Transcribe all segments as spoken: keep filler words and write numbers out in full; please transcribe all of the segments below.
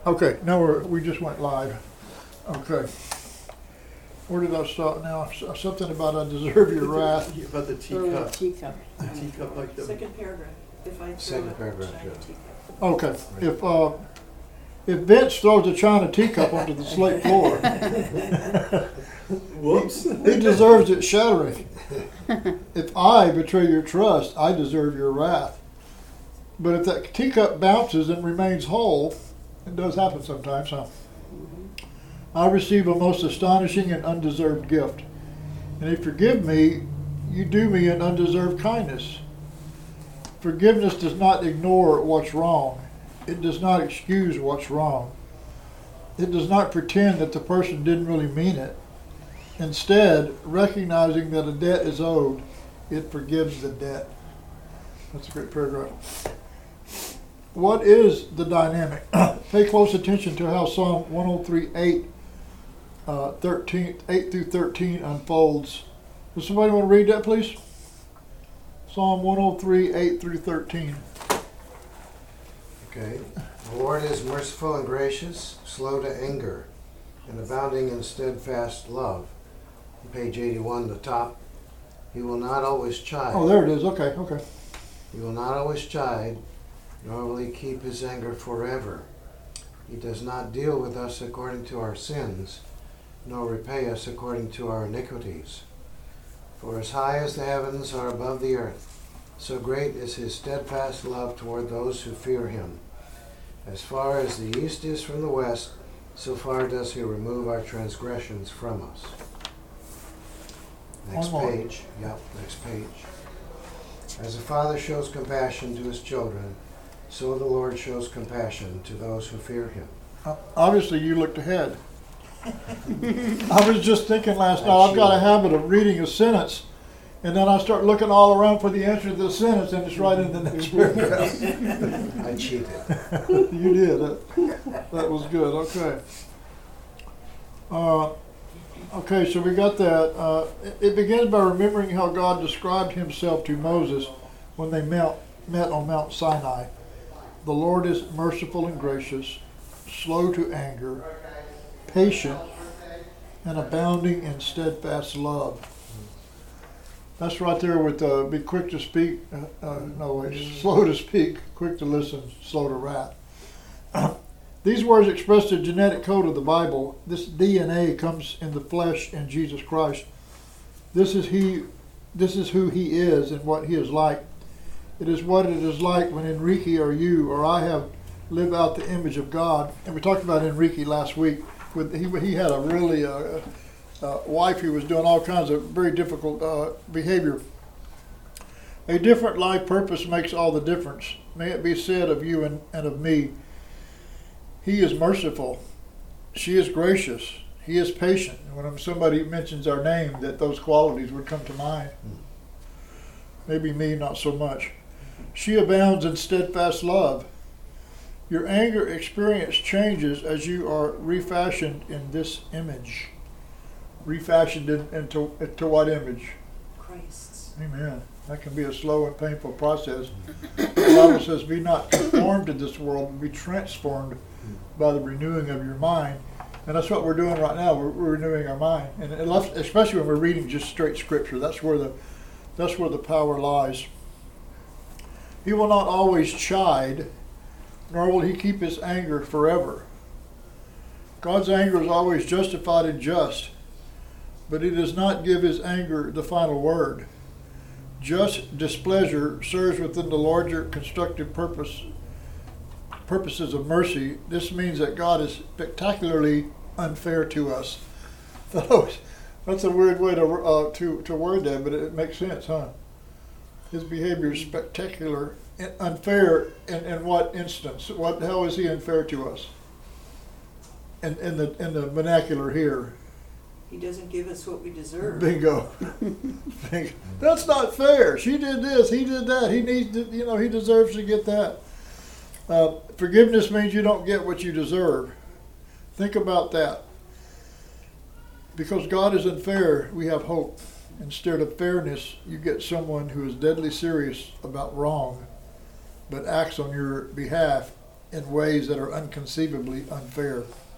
Okay, now we're, we just went live. Okay. Where did I start now? S- Something about I deserve your wrath. About the Oh, teacup. teacup. The teacup, like the. Second paragraph. If I throw Second a paragraph, shiny yeah. teacup. Okay, if, uh, if Vince throws a china teacup onto the slate floor, Whoops. he deserves it shattering. If I betray your trust, I deserve your wrath. But if that teacup bounces and remains whole, it does happen sometimes, huh? I receive a most astonishing and undeserved gift. And if you forgive me, you do me an undeserved kindness. Forgiveness does not ignore what's wrong. It does not excuse what's wrong. It does not pretend that the person didn't really mean it. Instead, recognizing that a debt is owed, it forgives the debt. That's a great paragraph. What is the dynamic? Pay close attention to how Psalm one oh three, eight, uh, thirteen, eight through thirteen unfolds. Does somebody want to read that, please? Psalm one oh three, eight through thirteen. Okay. The Lord is merciful and gracious, slow to anger, and abounding in steadfast love. On page eighty-one, the top. He will not always chide. Oh, there it is. Okay, okay. He will not always chide, nor will he keep his anger forever. He does not deal with us according to our sins, nor repay us according to our iniquities. For as high as the heavens are above the earth, so great is his steadfast love toward those who fear him. As far as the east is from the west, so far does he remove our transgressions from us. Next One more. page. Yep, next page. As a father shows compassion to his children, so the Lord shows compassion to those who fear him. Uh, Obviously, you looked ahead. I was just thinking last night, I've got a habit of reading a sentence, and then I start looking all around for the answer to the sentence, and it's right in the next paragraph. I cheated. You did. That, that was good. Okay. Uh, okay, so we got that. Uh, it, it begins by remembering how God described himself to Moses when they met, met on Mount Sinai. The Lord is merciful and gracious, slow to anger, patient, and abounding in steadfast love. That's right there with uh, be quick to speak, uh, uh, no wait, slow to speak, quick to listen, slow to wrath. These words express the genetic code of the Bible. This D N A comes in the flesh in Jesus Christ. This is he. This is who he is and what he is like. It is what it is like when Enrique or you or I have lived out the image of God. And we talked about Enrique last week. With he he had a really uh, uh, wife who was doing all kinds of very difficult uh, behavior. A different life purpose makes all the difference. May it be said of you and, and of me. He is merciful. She is gracious. He is patient. And when somebody mentions our name, that those qualities would come to mind. Maybe me, not so much. She abounds in steadfast love. Your anger experience changes as you are refashioned in this image. Refashioned in, into, into what image? Christ's. Amen. That can be a slow and painful process. The Bible says, be not conformed to this world, but be transformed by the renewing of your mind. And that's what we're doing right now. We're, we're renewing our mind. And it left, especially when we're reading just straight scripture, that's where the that's where the power lies. He will not always chide, nor will he keep his anger forever. God's anger is always justified and just, but he does not give his anger the final word. Just displeasure serves within the larger constructive purpose purposes of mercy. This means that God is spectacularly unfair to us. That's a weird way to uh, to to word that, but it makes sense, huh? His behavior is spectacular, unfair. In, in what instance? What? How is he unfair to us? In in the in the vernacular here. He doesn't give us what we deserve. Bingo. Bingo. That's not fair. She did this. He did that. He needs to. You know. He deserves to get that. Uh, forgiveness means you don't get what you deserve. Think about that. Because God is unfair, we have hope. Instead of fairness, you get someone who is deadly serious about wrong, but acts on your behalf in ways that are unconceivably unfair.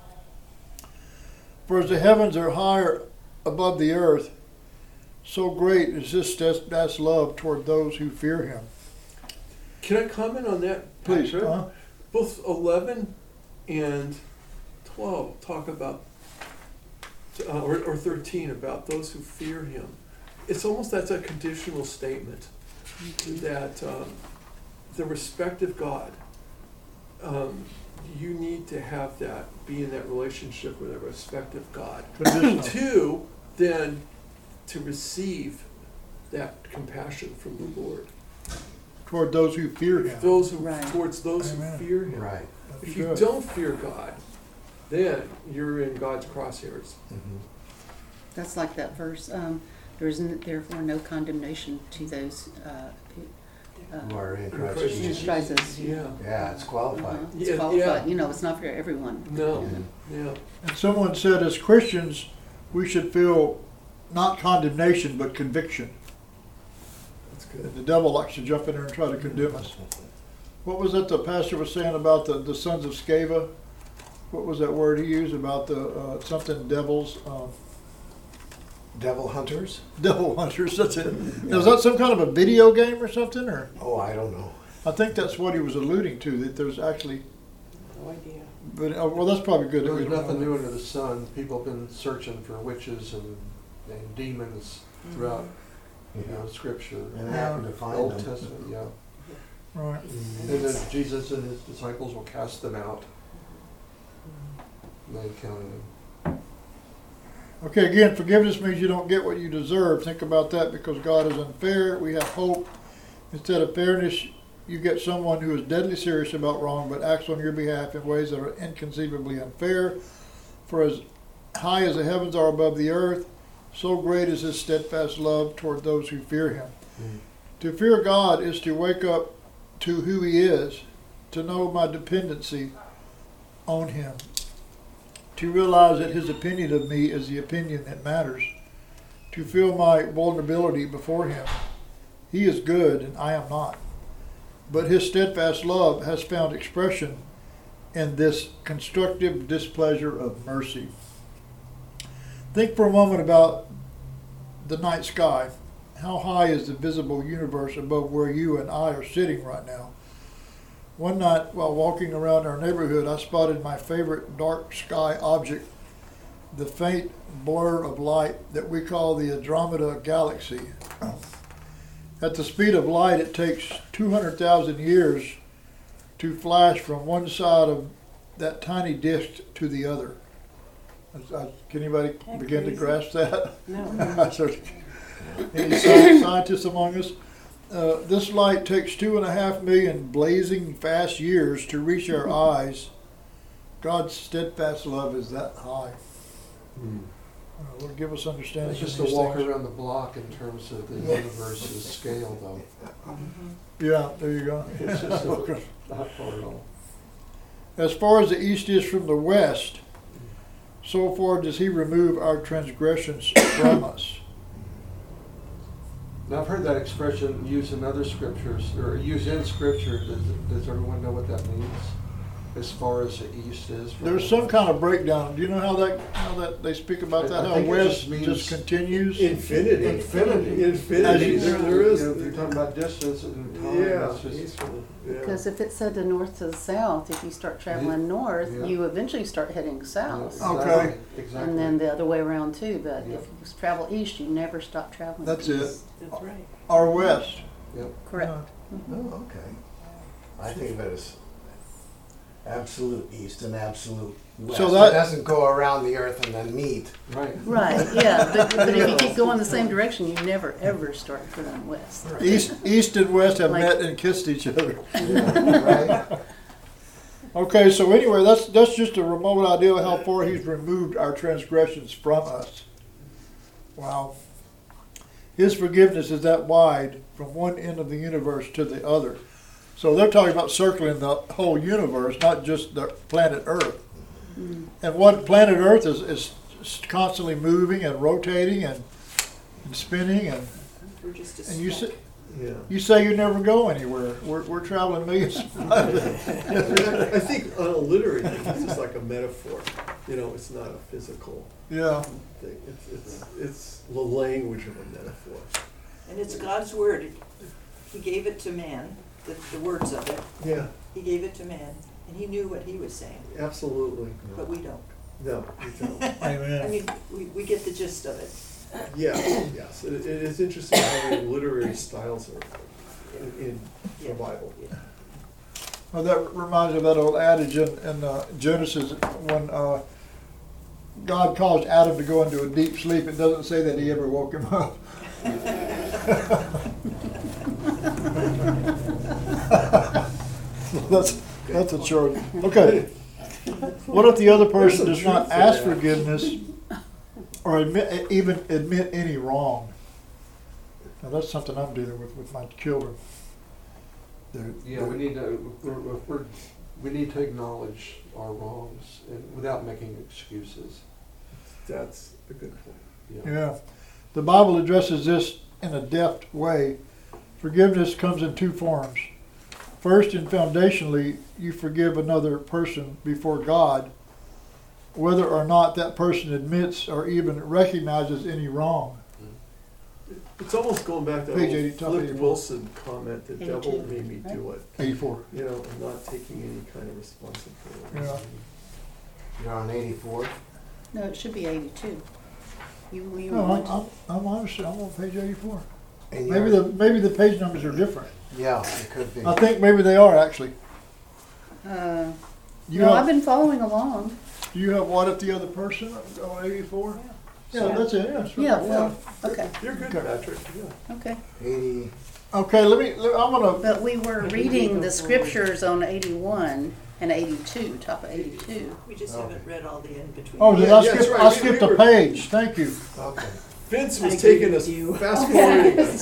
For as the heavens are higher above the earth, so great is his steadfast love toward those who fear him. Can I comment on that, Please, Patrick? uh, Both eleven and twelve talk about, uh, or, or thirteen, about those who fear him. It's almost that's a conditional statement that um, the respect of God, um, you need to have that, be in that relationship with the respect of God. conditional. Two, then to receive that compassion from the Lord. Toward those who fear him. Those who, Right. towards those Amen. who fear him. Right. If you Good. don't fear God, then you're in God's crosshairs. Mhm. That's like that verse, um, there is n- therefore no condemnation to those, uh, who, uh, Who are in In Christ Christ Jesus. Jesus. Christ is- Yeah. Yeah, it's qualified. uh-huh, Yeah, it's qualified, yeah. you know, it's not for everyone. No, Yeah. yeah. And someone said, as Christians, we should feel not condemnation, but conviction. That's good. The devil likes to jump in there and try to condemn us. What was that the pastor was saying about the, the sons of Sceva? What was that word he used about the uh, something devils? Um, Devil hunters? devil hunters. That's it. Now, is that some kind of a video game or something? Or Oh, I don't know. I think that's what he was alluding to. That there's actually, No idea. but uh, well, that's probably good. that we There's don't nothing know. new under the sun. People have been searching for witches and, and demons throughout, you know, Scripture. And happen to find Old them. Testament, yeah. Right. And then Jesus and his disciples will cast them out. And they counted them. Okay, again, forgiveness means you don't get what you deserve. Think about that, because God is unfair. We have hope. Instead of fairness, you get someone who is deadly serious about wrong but acts on your behalf in ways that are inconceivably unfair. For as high as the heavens are above the earth, so great is his steadfast love toward those who fear him. Mm. To fear God is to wake up to who he is, to know my dependency on him, to realize that his opinion of me is the opinion that matters, to feel my vulnerability before him. He is good and I am not. But his steadfast love has found expression in this constructive displeasure of mercy. Think for a moment about the night sky. How high is the visible universe above where you and I are sitting right now? One night, while walking around our neighborhood, I spotted my favorite dark sky object, the faint blur of light that we call the Andromeda Galaxy. At the speed of light, it takes two hundred thousand years to flash from one side of that tiny disk to the other. Can anybody That begin to crazy? grasp that? No. Any sci- scientists among us? Uh, this light takes two and a half million blazing fast years to reach our eyes. God's steadfast love is that high. Hmm. Uh, Lord, give us understanding. It's just in a these walk things. around the block in terms of the universe's scale, though. Yeah, there you go. It's just a, not far at all. As far as the east is from the west, so far does he remove our transgressions from us. Now, I've heard that expression used in other scriptures, or used in Scripture. Does, does everyone know what that means? As far as the east is? from There's the some west? kind of breakdown. Do you know how that how that they speak about I- that? I How think it west just means- just continues. Infinity. Infinity. Infinity. As you- There, there is. You know, if you're talking about distance and time, Yeah. it's just, eastward, yeah. Because if it said the north to the south, if you start traveling north, Yeah. you eventually start heading south. Yeah, Okay. exactly, Exactly. And then the other way around too, but Yeah. if you travel east, you never stop traveling. That's it. east. That's right. Or west. Yep. Correct. Oh, okay. I think of it as absolute east and absolute west. So that- It doesn't go around the earth and then meet. Right. Right, yeah, but, but if you keep going the same direction, you never ever start going west. East, east and west have Like- met and kissed each other. Yeah, right? Okay, so anyway, that's that's just a remote idea of how far he's removed our transgressions from us. Wow. His forgiveness is that wide from one end of the universe to the other. So they're talking about circling the whole universe, not just the planet Earth. And what planet Earth is, is constantly moving and rotating and, and spinning, and, We're just a and you speck. say, Yeah. You say you never go anywhere. We're, we're traveling millions of miles. I think on a literary thing, it's just like a metaphor. You know, it's not a physical Yeah. thing. It's, it's, it's the language of a metaphor. And it's God's word. He gave it to man, the, the words of it. Yeah, He gave it to man, and he knew what he was saying, absolutely. but we don't. No, you don't. I Amen. mean, we, we get the gist of it. Yeah, yes. It, it is interesting how many literary styles are in, in the Yeah. Bible. Yeah. Well, that reminds me of that old adage in, in uh, Genesis when uh, God caused Adam to go into a deep sleep. It doesn't say that he ever woke him up. that's that's a charge. Okay. What if the other person There's does some not truth to ask that. forgiveness or admit, even admit any wrong? Now that's something I'm dealing with with my children. They're- Yeah, we need to, we're, we're, we need to acknowledge our wrongs and without making excuses. That's a good point. Yeah. Yeah. The Bible addresses this in a deft way. Forgiveness comes in two forms. First and foundationally, you forgive another person before God, whether or not that person admits or even recognizes any wrong. It's almost going back to Page that eighty, old top Flip eighty-four. Wilson comment, the devil eighty-two, made me do it. eighty-four. You know, I'm not taking any kind of responsibility. Yeah. You're on eighty-four? No, it should be eighty-two. You, you No, I'm, want I'm, I'm honestly, I'm on page eighty-four. And Maybe you're- the, maybe the page numbers are different. Yeah, it could be. I think maybe they are actually. uh, You no, I've have, been following along. do you have what if the other person on eighty-four? Yeah, that's it, yeah. that's right. Yeah, well, okay, You're good, Okay. Patrick, yeah. okay. Eighty, Okay, let me, let- I'm gonna, But we were Maybe reading go the forward. scriptures on eighty-one and eighty-two, top of eighty-two. We just Okay. haven't read all the in-between. oh, did Yeah, I yeah, that's skip, right. I We- skipped we a were- page, thank you. okay. Vince I was agree taking with us you. fast forwarding.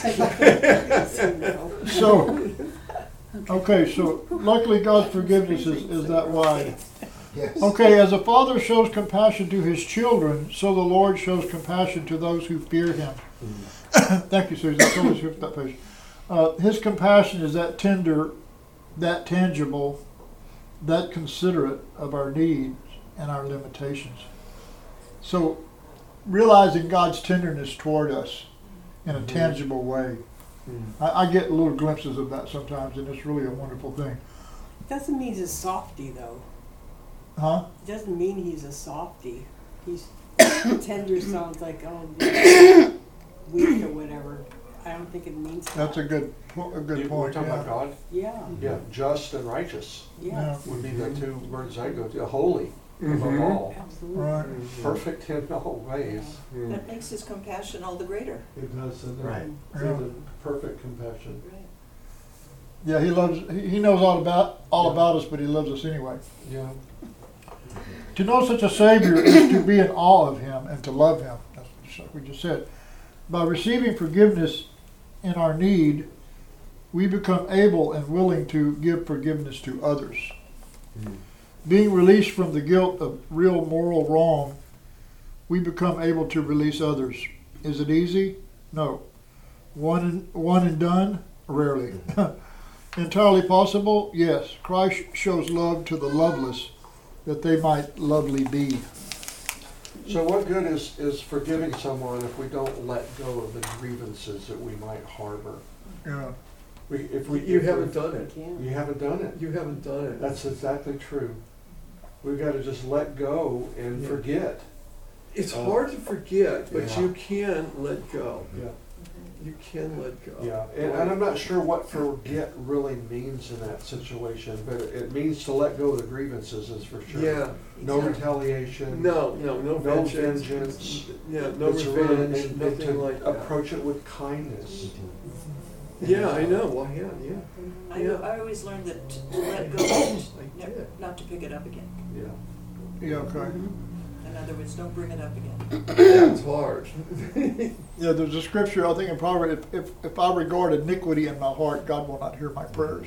So, okay, so luckily God's forgiveness is, is that wide. Yes. Okay, as a father shows compassion to his children, so the Lord shows compassion to those who fear him. Thank you, Susan. I totally skipped that page. Uh, his compassion is that tender, that tangible, that considerate of our needs and our limitations. So, realizing God's tenderness toward us in a Mhm. tangible way. I, I get little glimpses of that sometimes, and it's really a wonderful thing. Doesn't mean he's a softy though. Huh? Doesn't mean he's a softy. He's tender sounds like oh yeah, weak or whatever. I don't think it means that. That's a good, po- a good You- We're point. talking about Yeah. God? Yeah, Yeah, just and righteous yeah, would be the two words I go to. Holy above Mhm. all, absolutely. Right. perfect in all ways. That makes his compassion all the greater. It does, and Right. Yeah. perfect compassion. Right. Yeah, he loves. He he knows all about all Yeah. about us, but he loves us anyway. Yeah. To know such a Savior is to be in awe of Him and to love Him. That's what we just said. By receiving forgiveness in our need, we become able and willing to give forgiveness to others. Being released from the guilt of real moral wrong, we become able to release others. Is it easy? No. One and, one and done? Rarely. Entirely possible? Yes. Christ shows love to the loveless, that they might lovely be. So what good is, is forgiving someone if we don't let go of the grievances that we might harbor? Yeah. We, if we, You if haven't we- done it. Can't. You haven't done it. You haven't done it. That's exactly true. We've got to just let go and Yeah. forget. It's Uh, hard to forget, but yeah. you can let go. Yeah. You can let go. Yeah, and, and I'm not sure what forget really means in that situation, but it, it means to let go of the grievances is for sure. Yeah. No Exactly. retaliation. No, no, no No vengeance. vengeance. Yeah, no It's really- revenge, and- and nothing to like that. approach it with kindness. Yeah, I know. Well, yeah, yeah. I, Yeah. I always learned that to to let go, I never, did. not to pick it up again. Yeah. Yeah, okay. In other words, don't bring it up again. That's hard. Yeah, there's a scripture, I think in Proverbs, if, if, if I regard iniquity in my heart, God will not hear my prayers.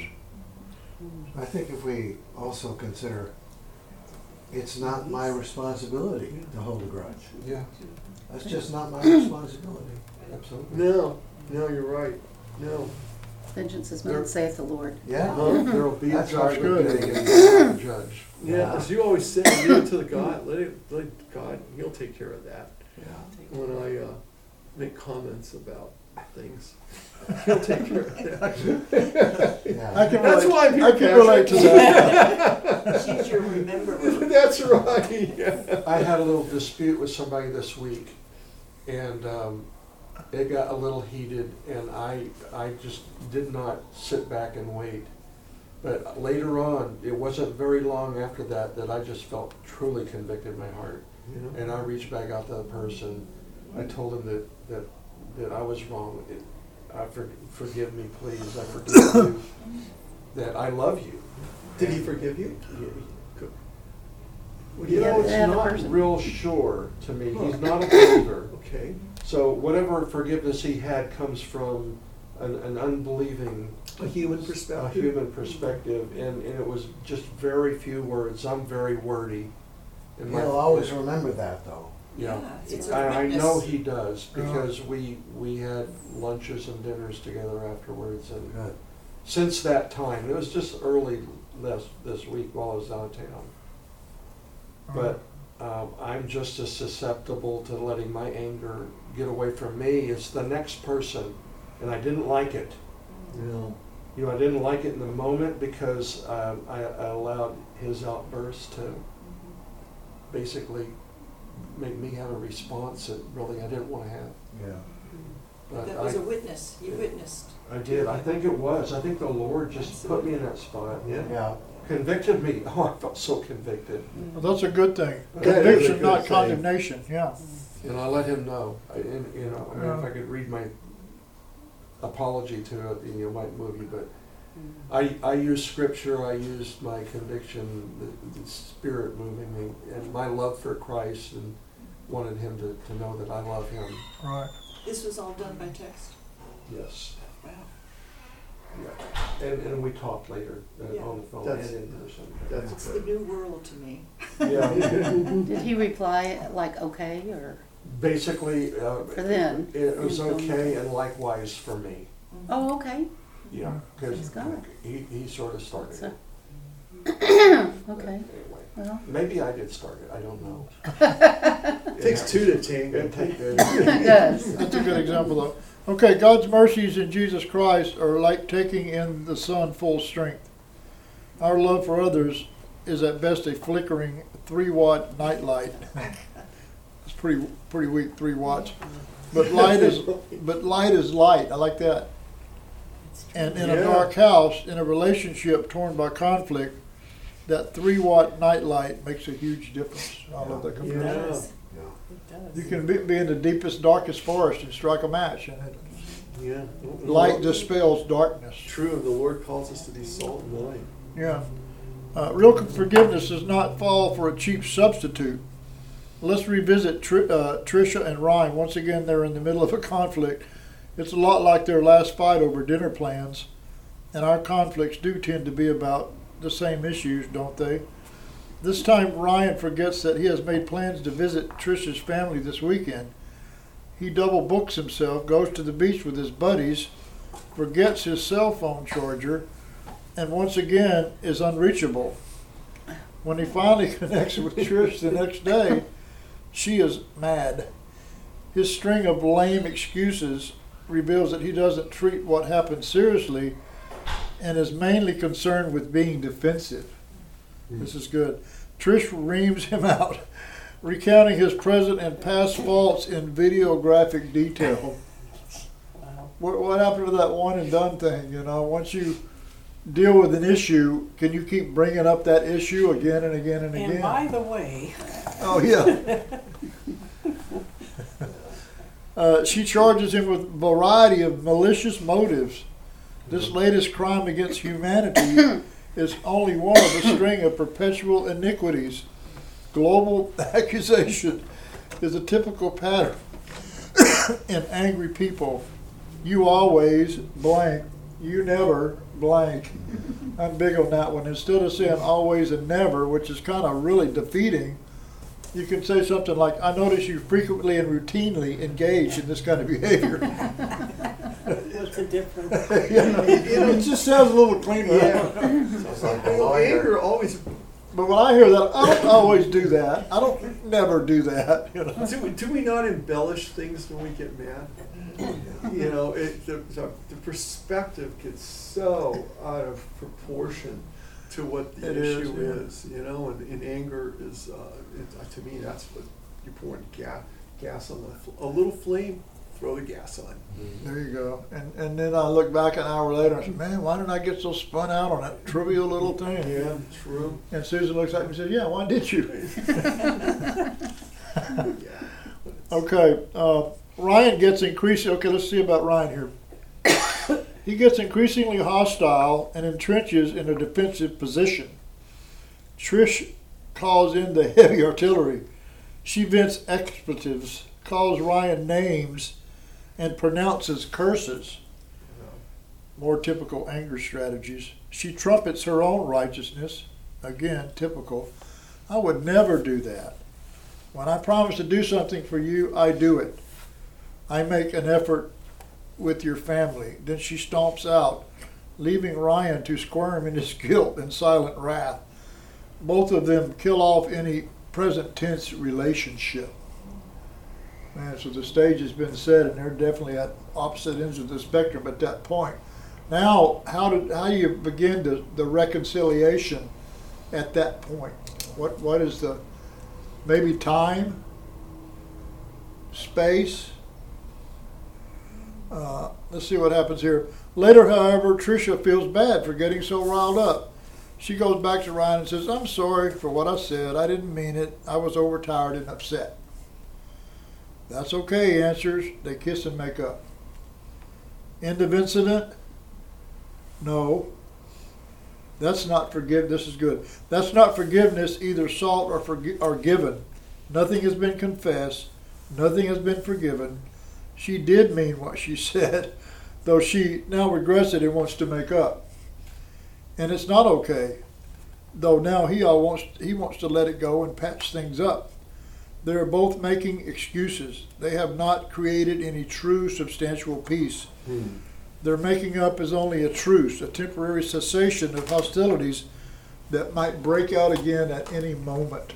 I think if we also consider, it's not my responsibility to hold a grudge. Yeah, That's just not my responsibility. absolutely. No, no, you're right. No. Vengeance is There- mine, saith the Lord. Yeah. There'll be a That sounds judgment good. day and God will judge. Yeah, Yeah. as you always say, leave it to the God, let it, let God, he'll take care of that. Yeah. When I, uh, make comments about things, he'll take care of that. Yeah. I can That's relate, why I'm here, I can relate to that. She's your rememberer. That's right, yeah. I had a little dispute with somebody this week, and um, it got a little heated, and I, I just did not sit back and wait. But later on, it wasn't very long after that, that I just felt truly convicted in my heart. Yeah. And I reached back out to the person. I told him that, that, that I was wrong. It, I for, forgive me, please. I forgive you. That I love you. Did he forgive you? You Well, you yeah, know, it's Yeah, the not person. real sure to me. He's not a believer. Okay, So whatever forgiveness he had comes from an, an unbelieving, a human a perspective. human perspective, and, and it was just very few words. I'm very wordy. in my- He'll always remember that, though. Yeah. Yeah, it's a I, I know witness. he does, because we, we had lunches and dinners together afterwards, and Good. since that time, it was just early this, this week while I was out of town. But um, I'm just as susceptible to letting my anger get away from me as the next person, and I didn't like it. Yeah. You know, I didn't like it in the moment because um, I, I allowed his outburst to basically make me have a response that really I didn't want to have. Yeah. But That was a I, witness, you witnessed. I did. I think it was. I think the Lord just put me in that spot. Yeah. Yeah. Convicted me. Oh, I felt so convicted. Well, that's a good thing. That is a Conviction, good not thing. condemnation, yeah. And I let him know. I, and, you know, I mean, if Yeah. I could read my apology to it, you know, it might move you, but I, I used scripture, I used my conviction, the, the spirit moving me, and my love for Christ, and wanted him to, to know that I love him. Right. This was all done by text? Yes. Wow. Yeah. And, and we talked later uh, Yeah. on the phone That's- and in person. That's It's the good. new world to me. Yeah. Did he reply like, okay, or Basically, uh, for then? it was And so- okay, and likewise for me. Oh, okay. Yeah, because Praise God. he, he sort of started So- it. Okay, But anyway, well, maybe I did start it. I don't know. Takes two to tango. It take- it does. That's a good example, though. Okay, God's mercies in Jesus Christ are like taking in the sun full strength. Our love for others is at best a flickering three watt nightlight. It's pretty pretty weak, three watts. But light is but light is light. I like that. And in a Yeah. dark house, in a relationship torn by conflict, that three watt nightlight makes a huge difference. I love that It comparison. Yeah. does. Yeah. It does. You can be, be in the deepest, darkest forest and strike a match, and it, Yeah. light dispels darkness. True, the Lord calls us to be salt and light. Yeah. Uh, real forgiveness does not fall for a cheap substitute. Let's revisit Tr- uh, Trisha and Ryan. Once again, they're in the middle of a conflict. It's a lot like their last fight over dinner plans, and our conflicts do tend to be about the same issues, don't they? This time, Ryan forgets that he has made plans to visit Trisha's family this weekend. He double books himself, goes to the beach with his buddies, forgets his cell phone charger, and once again is unreachable. When he finally connects with Trish the next day, she is mad. His string of lame excuses reveals that he doesn't treat what happened seriously and is mainly concerned with being defensive. This is good. Trish reams him out, recounting his present and past faults in videographic detail. Wow. What, what happened to that one and done thing? You know, once you deal with an issue, can you keep bringing up that issue again and again and again? And by the way, Oh, yeah. uh, she charges him with a variety of malicious motives. This latest crime against humanity is only one of a string of perpetual iniquities. Global accusation is a typical pattern in angry people. You always blank. You never blank. I'm big on that one. Instead of saying always and never, which is kind of really defeating, you can say something like, I notice you frequently and routinely engage in this kind of behavior. What's the difference? It just sounds a little cleaner. Yeah. Sounds like a Well, lawyer. anger always, But when I hear that, I don't always do that. I don't never do that. You know. do we, do we not embellish things when we get mad? You know, it, the, the the perspective gets so out of proportion to what the It is, issue yeah. is, you know, and, and anger is, uh, it, uh, to me, that's what you're pouring gas, gas on the, fl- a little flame, throw the gas on. There you go. And and then I look back an hour later and I said, man, why didn't I get so spun out on that trivial little thing? Yeah, true. And Susan looks at me and says, yeah, why did you? Yeah. Okay, uh, Ryan gets increasing, okay, let's see about Ryan here. He gets increasingly hostile and entrenches in a defensive position. Trish calls in the heavy artillery. She vents expletives, calls Ryan names, and pronounces curses. More typical anger strategies. She trumpets her own righteousness. Again, typical. I would never do that. When I promise to do something for you, I do it. I make an effort with your family. Then she stomps out, leaving Ryan to squirm in his guilt and silent wrath. Both of them kill off any present tense relationship. Man, so the stage has been set, and they're definitely at opposite ends of the spectrum at that point. Now, how do how do you begin to, the reconciliation at that point? What what is the maybe time, space? Uh, let's see what happens here. Later, however, Tricia feels bad for getting so riled up. She goes back to Ryan and says, I'm sorry for what I said. I didn't mean it. I was overtired and upset. That's okay, he answers. They kiss and make up. End of incident? No. That's not forgive. This is good. That's not forgiveness, either sought or, forgi- or given. Nothing has been confessed. Nothing has been forgiven. She did mean what she said, though she now regrets it and wants to make up. And it's not okay, though now he all wants he wants to let it go and patch things up. They are both making excuses. They have not created any true substantial peace. Hmm. Their making up is only a truce, a temporary cessation of hostilities that might break out again at any moment.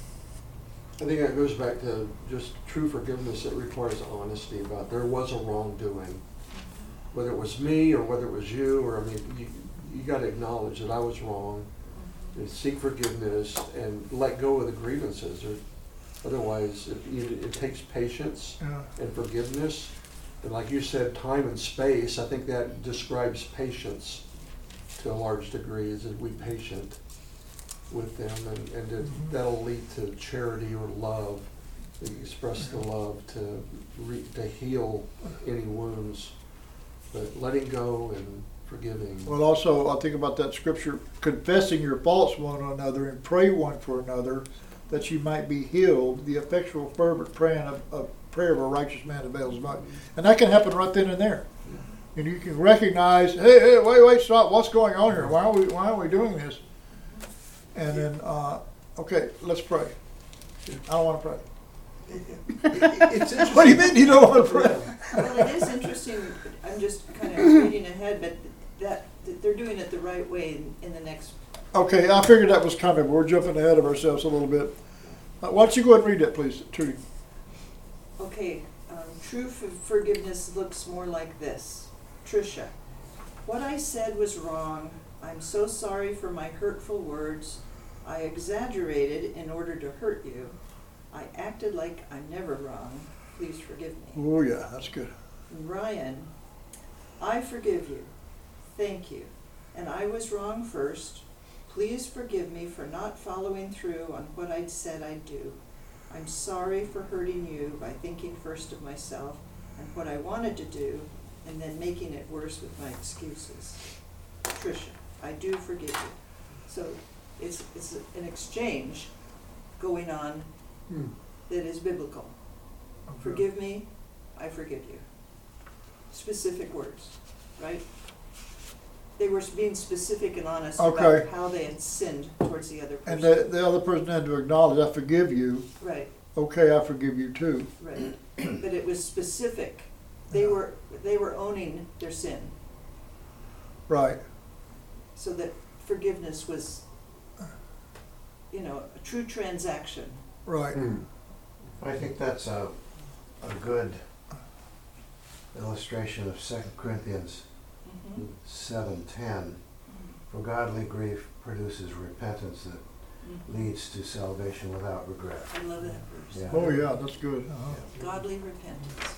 I think that goes back to just true forgiveness. It requires honesty about there was a wrongdoing, whether it was me or whether it was you, or I mean, you, you got to acknowledge that I was wrong, and seek forgiveness and let go of the grievances. Or otherwise, it, you, it takes patience Yeah. and forgiveness, and like you said, time and space. I think that describes patience to a large degree. Is that we patient with them, and, and it, Mhm. that'll lead to charity or love. We express the love to re, to heal any wounds, but letting go and forgiving. Well, also, I think about that scripture, confessing your faults one to another and pray one for another, that you might be healed. The effectual, fervent praying of, of prayer of a righteous man avails much. And that can happen right then and there. And you can recognize, hey, hey, wait, wait, stop. What's going on here? Why are we, why are we doing this? And then, uh, okay, let's pray. I don't want to pray. It's interesting. What do you mean you don't want to pray? Well, it is interesting, I'm just kind of reading ahead, but that, that they're doing it the right way in, in the next, Okay, I figured that was coming, but we're jumping ahead of ourselves a little bit. Uh, why don't you go ahead and read that, please, Trudy? okay, um, true f- forgiveness looks more like this. Tricia, what I said was wrong. I'm so sorry for my hurtful words. I exaggerated in order to hurt you. I acted like I'm never wrong. Please forgive me. Oh, yeah, that's good. Ryan, I forgive you. Thank you. And I was wrong first. Please forgive me for not following through on what I'd said I'd do. I'm sorry for hurting you by thinking first of myself and what I wanted to do and then making it worse with my excuses. Tricia, I do forgive you. So it's, it's an exchange going on Hmm. that is biblical. Forgive me, I forgive you. Specific words, right? They were being specific and honest Okay. about how they had sinned towards the other person. And the, the other person had to acknowledge, I forgive you. Right, Okay, I forgive you too. right. But it was specific They Yeah. were, they were owning their sin, Right. so that forgiveness was, you know, a true transaction. Right. Hmm. I think that's a, a good illustration of Second Corinthians Mhm. seven ten. For godly grief produces repentance that Mhm. leads to salvation without regret. I love that verse. Yeah. Oh yeah, that's good. Uh-huh. Godly repentance.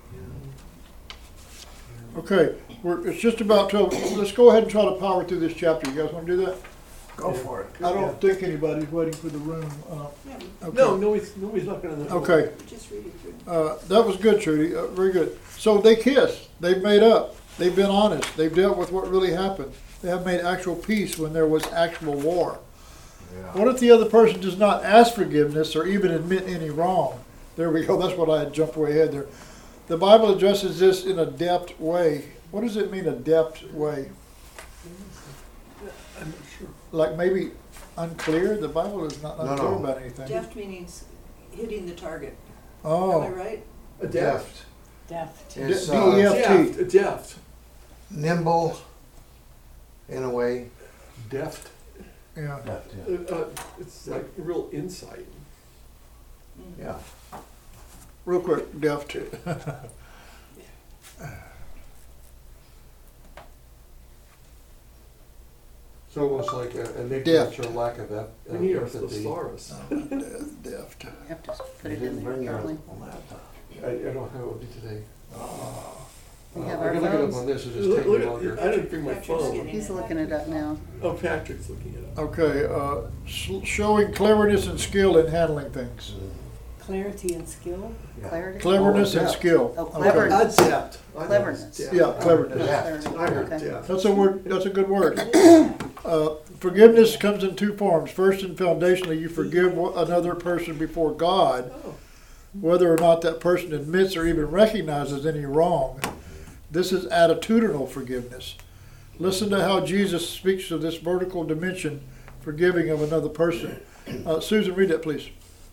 Okay, we're, it's just about twelve. Let's go ahead and try to power through this chapter. You guys want to do that? Go for it. I don't think anybody's waiting for the room. Uh, Yeah, okay. No, nobody's, nobody's knocking on the door. Okay. we just read it through. Uh, that was good, Trudy. Uh, very good. So they kissed. They've made up. They've been honest. They've dealt with what really happened. They have made actual peace when there was actual war. Yeah. What if the other person does not ask forgiveness or even admit any wrong? There we go. That's what I had jumped way ahead there. The Bible addresses this in a depth way. What does it mean, a depth way? I'm not sure. Like maybe unclear? The Bible is not No, unclear no. about anything. Deft means hitting the target. Am I Oh, right? Adept. Deft. Deft. It's D E uh, F. Deft, adept. nimble in a way. Deft. yeah. Deft, Uh, yeah. uh, it's like real insight. Mm. Yeah. Real quick, deft. It's almost like a, an Deft. ignorance or lack of ep- We of need our empathy. thesaurus. Deft. You have to put You it didn't in there bring your probably. laptop. I, I don't have it today. We Uh, have I our can look it up phones. on this, it'll just Look- take me look at- longer. I didn't bring my Patrick's phone. getting He's it. looking it up now. Oh, Patrick's looking it up. Okay, uh, sh- showing cleverness and skill in handling things. Clarity and skill. Yeah. Clarity? Cleverness and depth. skill. Oh, Okay. cleverness. Adept. I know Cleverness. it's deft. Yeah, cleverness. Deft. I heard Okay. deft. That's a word. That's a good word. Uh, forgiveness comes in two forms. First and foundationally, you forgive one- another person before God, Oh. whether or not that person admits or even recognizes any wrong. This is attitudinal forgiveness. Listen to how Jesus speaks of this vertical dimension, forgiving of another person. Uh, Susan, read that, please.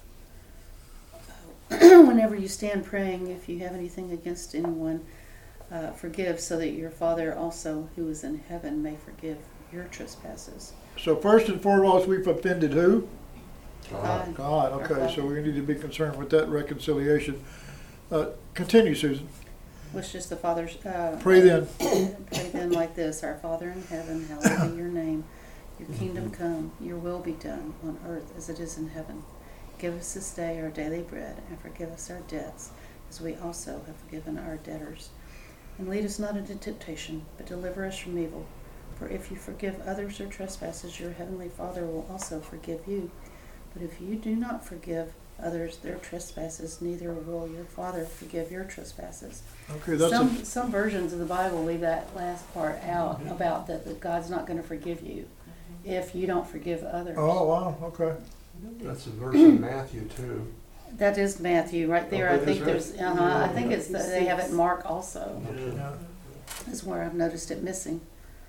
Whenever you stand praying, if you have anything against anyone, uh, forgive, so that your Father also, who is in heaven, may forgive your trespasses. So first and foremost, we've offended who? God. God. Okay, so we need to be concerned with that reconciliation. Uh, continue, Susan. Which is the Father's. Uh, Pray then. Pray then like this: Our Father in heaven, hallowed be your name. Your kingdom come. Your will be done on earth as it is in heaven. Give us this day our daily bread, and forgive us our debts, as we also have forgiven our debtors. And lead us not into temptation, but deliver us from evil. For if you forgive others their trespasses, your heavenly Father will also forgive you. But if you do not forgive others their trespasses, neither will your Father forgive your trespasses. Okay, that's Some a, some versions of the Bible leave that last part out about that, that God's not going to forgive you if you don't forgive others. oh wow. Okay. That's a verse in Matthew too. That is Matthew right there. Oh, I that think is there's. right. Uh, I think it's the, they have it in Mark also. Yeah. Is where I've noticed it missing.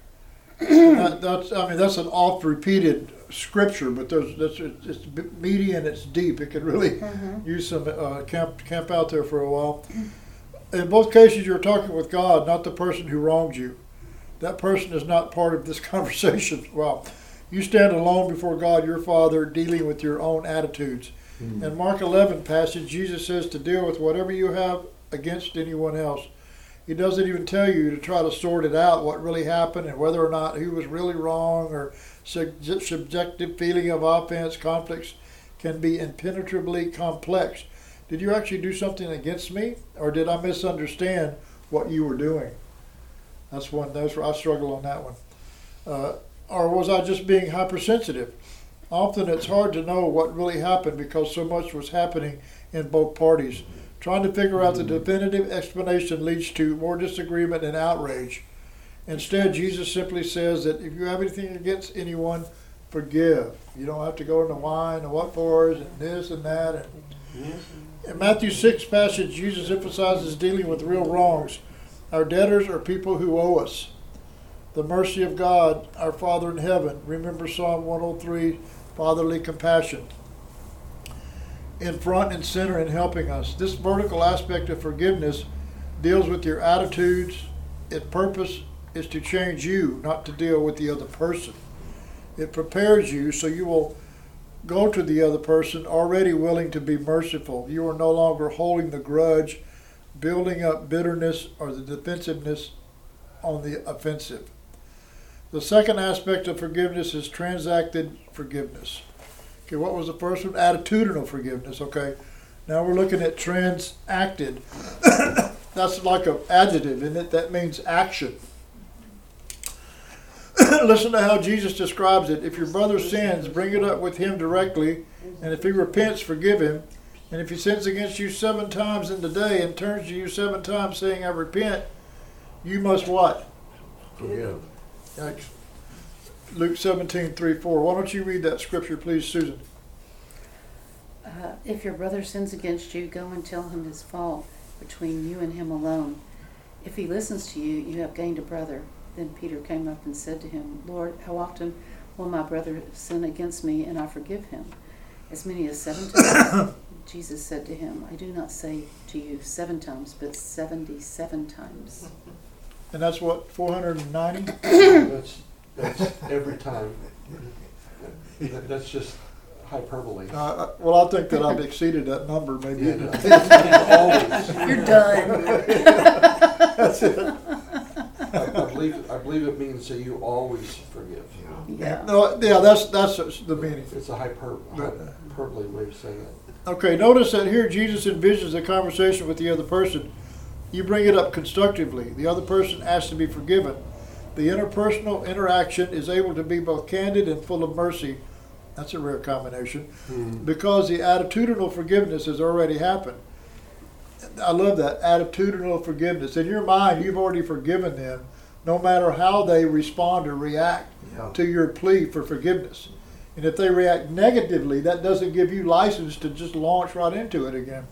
That, that's, I mean, that's an oft-repeated scripture, but there's, that's, it's meaty and it's deep. It could really Mm-hmm. use some, uh, camp, camp out there for a while. In both cases, you're talking with God, not the person who wronged you. That person is not part of this conversation. Wow. You stand alone before God, your Father, dealing with your own attitudes. In Mark eleven passage, Jesus says to deal with whatever you have against anyone else. He doesn't even tell you to try to sort it out, what really happened and whether or not who was really wrong, or sub- subjective feeling of offense. Conflicts can be impenetrably complex. Did you actually do something against me, or did I misunderstand what you were doing? That's one. That's where I struggle on that one. Uh, or was I just being hypersensitive? Often it's hard to know what really happened because so much was happening in both parties. Trying to figure out the definitive explanation leads to more disagreement and outrage. Instead, Jesus simply says that if you have anything against anyone, forgive. You don't have to go into wine and what fors and this and that. And in Matthew six passage, Jesus emphasizes dealing with real wrongs. Our debtors are people who owe us. The mercy of God, our Father in heaven. Remember Psalm one oh three, fatherly compassion. In front and center in helping us. This vertical aspect of forgiveness deals with your attitudes. Its purpose is to change you, not to deal with the other person. It prepares you so you will go to the other person already willing to be merciful. You are no longer holding the grudge, building up bitterness or the defensiveness on the offensive. The second aspect of forgiveness is transacted forgiveness. Okay, what was the first one? Attitudinal forgiveness. Okay, now we're looking at transacted. That's like an adjective, isn't it? That means action. Listen to how Jesus describes it. If your brother sins, bring it up with him directly, and if he repents, forgive him. And if he sins against you seven times in the day and turns to you seven times saying, I repent, you must what? Forgive. Yikes. Luke seventeen, three, four. Why don't you read that scripture, please, Susan? Uh, if your brother sins against you, go and tell him his fault between you and him alone. If he listens to you, you have gained a brother. Then Peter came up and said to him, Lord, how often will my brother sin against me and I forgive him? As many as seven times? Jesus said to him, I do not say to you seven times, but seventy-seven times. And that's what, four hundred ninety? That's, that's every time. That- That's just hyperbole. Uh, well, I think that I've exceeded that number, maybe. Yeah. Always. You're done. That's it. I, I believe, I believe it means that you always forgive. Yeah. No, yeah, that's that's the meaning. It's a hyper, hyperbole way of saying it. Okay, notice that here Jesus envisions a conversation with the other person. You bring it up constructively. The other person asks to be forgiven. The interpersonal interaction is able to be both candid and full of mercy. That's a rare combination. Hmm. Because the attitudinal forgiveness has already happened. I love that, attitudinal forgiveness. In your mind, you've already forgiven them, no matter how they respond or react Yeah. to your plea for forgiveness. And if they react negatively, that doesn't give you license to just launch right into it again.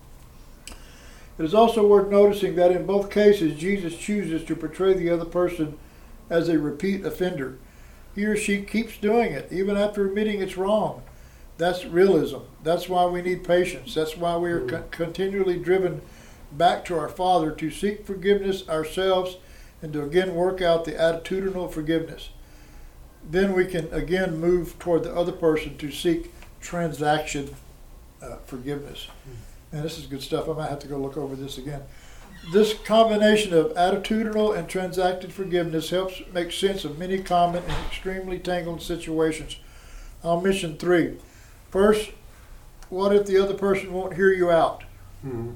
It is also worth noticing that in both cases, Jesus chooses to portray the other person as a repeat offender. He or she keeps doing it, even after admitting it's wrong. That's realism. That's why we need patience. That's why we are Mm. con- continually driven back to our Father to seek forgiveness ourselves and to again work out the attitudinal forgiveness. Then we can again move toward the other person to seek transaction uh, forgiveness. And this is good stuff. I might have to go look over this again. This combination of attitudinal and transacted forgiveness helps make sense of many common and extremely tangled situations. I'll mention three. First, what if the other person won't hear you out? Hmm.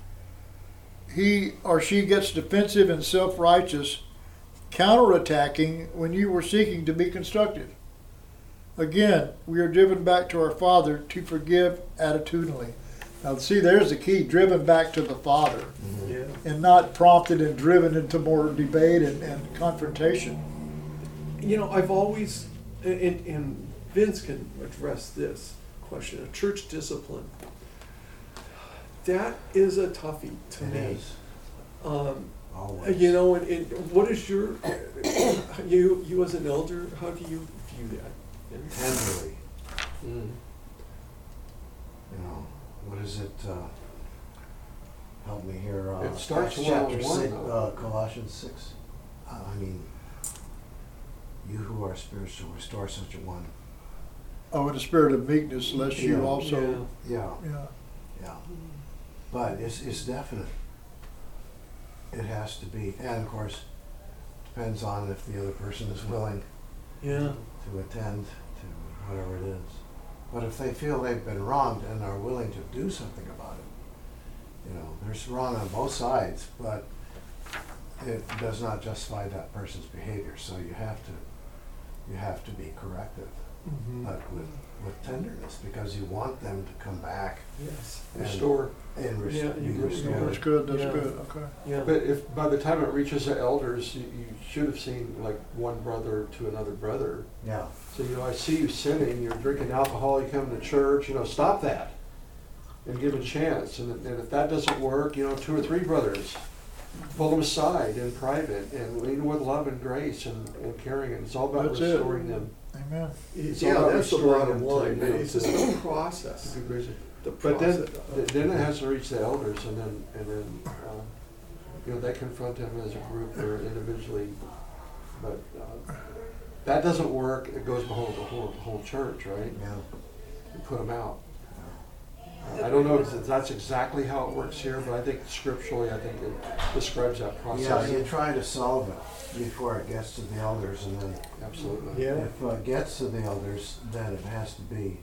He or she gets defensive and self-righteous, counterattacking when you were seeking to be constructive. Again, we are driven back to our Father to forgive attitudinally. Now, see, there's the key, driven back to the Father, Yeah. and not prompted and driven into more debate and, and confrontation. You know, I've always, and, and Vince can address this question of church discipline. That is a toughie to It me. is. Um, Always. you know, and, and what is your, you you as an elder, how do you view that? Vince? Tenderly. Hmm. You know, what is it? Uh, help me here. Uh, It starts Acts chapter one-on-one, six, though. uh, Colossians six. Uh, I mean, you who are spiritual, restore such a one. Oh, in the spirit of meekness, lest you Yeah. also, Yeah, yeah. yeah. But it's it's definite. It has to be, and of course, depends on if the other person is willing Yeah. to attend to whatever it is. But if they feel they've been wronged and are willing to do something about it, you know, there's wrong on both sides, but it does not justify that person's behavior. So you have to, you have to be corrective, Mhm. but with, with tenderness, because you want them to come back Yes. and, Restore. and res- Yeah, be you- restored. That's good, that's Yeah. good, okay. Yeah. But if by the time it reaches the elders, you, you should have seen like one brother to another brother. Yeah, So, you know, I see you sinning, you're drinking alcohol, you come to church, you know, stop that and give a chance. And, and if that doesn't work, you know, two or three brothers, pull them aside in private and lead with love and grace and, and caring. And it's all about That's it. restoring them. Amen. It's Yeah, all about that's the restoring bottom them to, line. you know, It's just to- the to process. be gracious. The But then, process. th- then it has to reach the elders and then, and then, uh, you know, they confront him as a group or individually, but uh, that doesn't work. It goes behind the whole, the whole church, right? Yeah. You put them out. I don't know if that's exactly how it works here, but I think scripturally, I think it describes that Yeah, process. you try to solve it before it gets to the elders, and then Absolutely. Yeah. if it gets to the elders, then it has to be,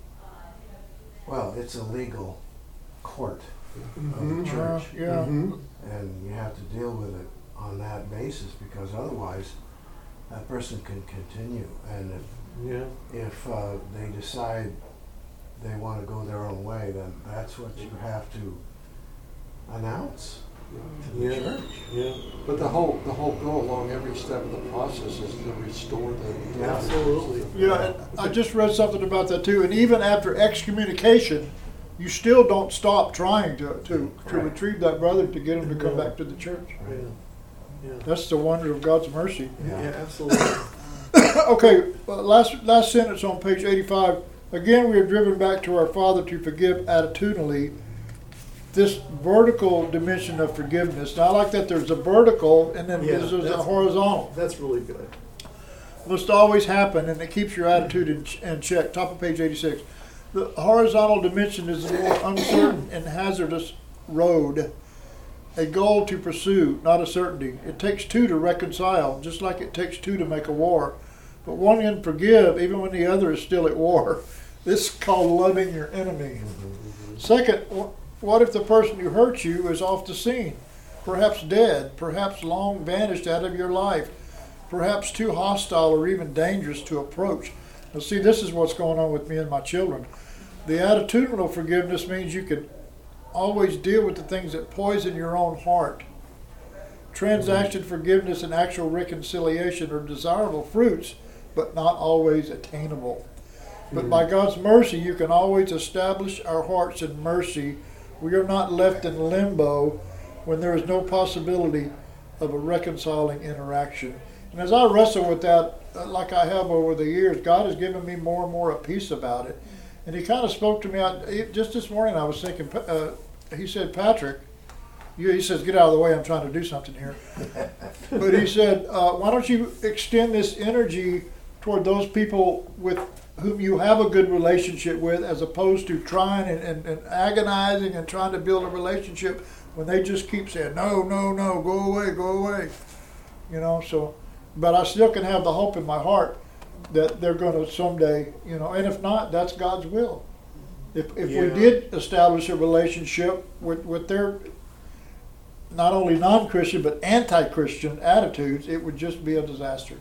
well, it's a legal court of Mhm. the Uh, church, yeah. Mhm. and you have to deal with it on that basis, because otherwise, that person can continue, and if Yeah. if uh, they decide they want to go their own way, then that's what you have to announce to the Yeah. church. Yeah. But the whole, the whole goal along every step of the process is to restore them. Yeah. Absolutely. Yeah, and I just read something about that too, and even after excommunication, you still don't stop trying to, to, to Right. retrieve that brother to get him to come No. back to the church. Yeah. Yeah. That's the wonder of God's mercy. Yeah, Yeah. absolutely. Okay, uh, last last sentence on page eighty-five. Again, we are driven back to our Father to forgive attitudinally. This vertical dimension of forgiveness. Now, I like that there's a vertical and then Yeah, there's a that's- horizontal. That's really good. Must always happen, and it keeps your attitude in, ch- in check. Top of page eighty-six. The horizontal dimension is a more uncertain and hazardous road, a goal to pursue, not a certainty. It takes two to reconcile, just like it takes two to make a war. But one can forgive even when the other is still at war. This is called loving your enemy. Second, wh- what if the person who hurt you is off the scene? Perhaps dead, perhaps long vanished out of your life, perhaps too hostile or even dangerous to approach. Now see, this is what's going on with me and my children. The attitudinal forgiveness means you can always deal with the things that poison your own heart. Transaction forgiveness and actual reconciliation are desirable fruits, but not always attainable. But by God's mercy, you can always establish our hearts in mercy. We are not left in limbo when there is no possibility of a reconciling interaction. And as I wrestle with that, uh, like I have over the years, God has given me more and more a peace about it. And He kind of spoke to me. I, he- just this morning, I was thinking. Uh, he said, "Patrick," you, he says, "Get out of the way. I'm trying to do something here." But he said, uh, "Why don't you extend this energy toward those people with whom you have a good relationship with, as opposed to trying and, and, and agonizing and trying to build a relationship when they just keep saying, no, no, no, go away, go away." You know, so, but I still can have the hope in my heart that they're going to someday, you know, and if not, that's God's will. If, if Yeah. we did establish a relationship with, with their not only non-Christian but anti-Christian attitudes, it would just be a disaster.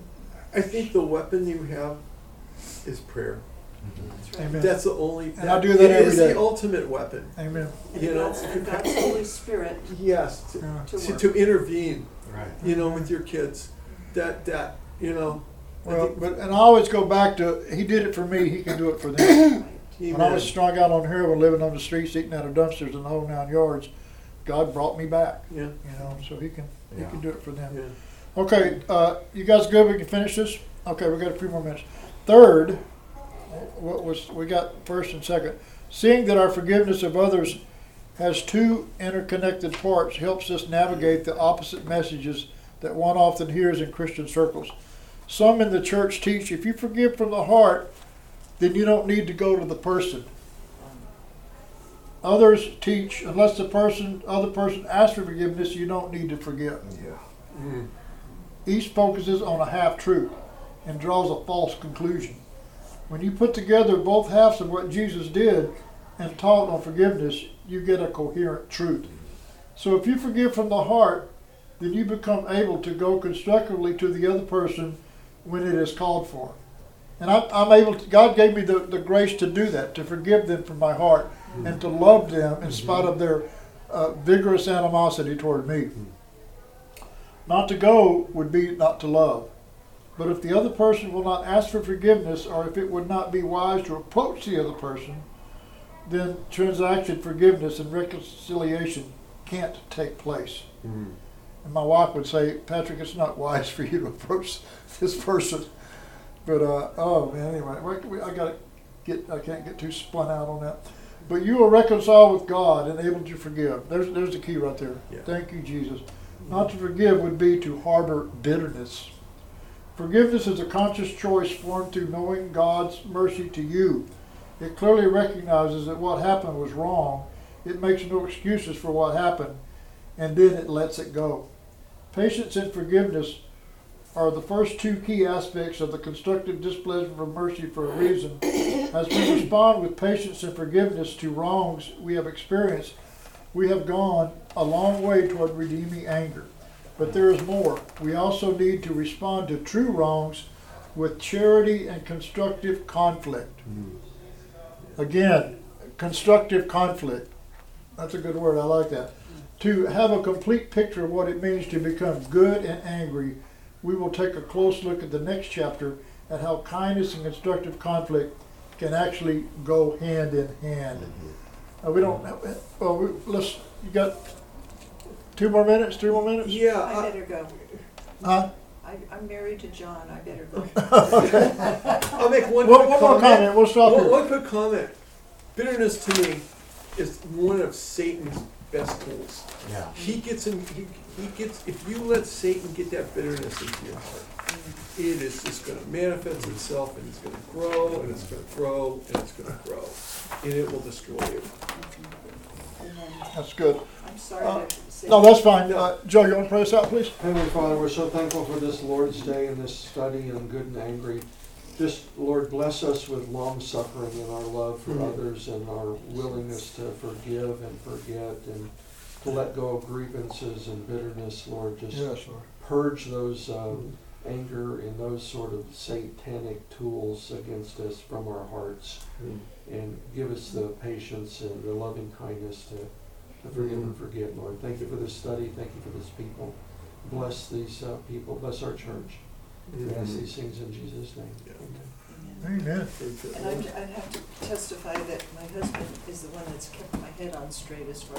I think the weapon you have is prayer. That's right. Amen. That's the only. And I do that it every is day. the ultimate weapon. Amen. And You know, God's, and God's Holy Spirit Yes, to, Yeah. to to, work. to intervene. Right. You know, with your kids. That that you know. I Well, think- but and I always go back to He did it for me. He can do it for them. When I Amen. was strung out on heroin, living on the streets, eating out of dumpsters and the whole nine yards, God brought me back. Yeah. You know, so He can He Yeah. can do it for them. Yeah. Okay, uh, you guys good? We can finish this. Okay, we got a few more minutes. Third, what was we got first and second? Seeing that our forgiveness of others has two interconnected parts helps us navigate the opposite messages that one often hears in Christian circles. Some in the church teach if you forgive from the heart, then you don't need to go to the person. Others teach unless the person other person asks for forgiveness, you don't need to forgive. Yeah. Mm. Each focuses on a half-truth and draws a false conclusion. When you put together both halves of what Jesus did and taught on forgiveness, you get a coherent truth. So if you forgive from the heart, then you become able to go constructively to the other person when it is called for. And I'm, I'm able to, God gave me the, the grace to do that, to forgive them from my heart and to love them in spite of their uh, vigorous animosity toward me. Not to go would be not to love. But if the other person will not ask for forgiveness, or if it would not be wise to approach the other person, then transaction forgiveness and reconciliation can't take place. Mm. And my wife would say, Patrick, it's not wise for you to approach this person. But, uh, oh man, anyway, we- I gotta get, I can't get too spun out on that. But you are reconciled with God and able to forgive. There's, there's the key right there. Yeah. Thank you, Jesus. Not to forgive would be to harbor bitterness. Forgiveness is a conscious choice formed through knowing God's mercy to you. It clearly recognizes that what happened was wrong. It makes no excuses for what happened, and then it lets it go. Patience and forgiveness are the first two key aspects of the constructive displeasure of mercy for a reason. As we respond with patience and forgiveness to wrongs we have experienced, we have gone a long way toward redeeming anger. But there is more. We also need to respond to true wrongs with charity and constructive conflict. Again, constructive conflict. That's a good word, I like that. To have a complete picture of what it means to become good and angry, we will take a close look at the next chapter at how kindness and constructive conflict can actually go hand in hand. Uh, we don't, well, we, let's, you got two more minutes, three more minutes? Yeah, I I, better go. Huh? I, I'm married to John, I better go. I'll make one One, quick one more comment. comment, we'll stop One, here. one quick comment. Bitterness to me is one of Satan's best tools. Yeah. He gets in. He, he gets. If you let Satan get that bitterness into your heart, it is just going to manifest itself, and it's going to grow, and it's going to grow, and it's going to grow, and it will destroy you. And then, That's good. I'm sorry Uh, to say. No, that's fine. Uh, Joe, you want to pray us out, please? Heavenly Father, we're so thankful for this Lord's Day and this study on good and angry. Just, Lord, bless us with long suffering and our love for Mhm. others and our willingness to forgive and forget and to let go of grievances and bitterness, Lord. Just Yes, Lord. purge those uh, anger and those sort of satanic tools against us from our hearts and give us the patience and the loving kindness to, to forgive and forget, Lord. Thank you for this study. Thank you for this people. Bless these uh, people. Bless our church. We ask these things in Jesus' name. Yeah. Amen. Amen. And I'd, I'd have to testify that my husband is the one that's kept my head on straight as far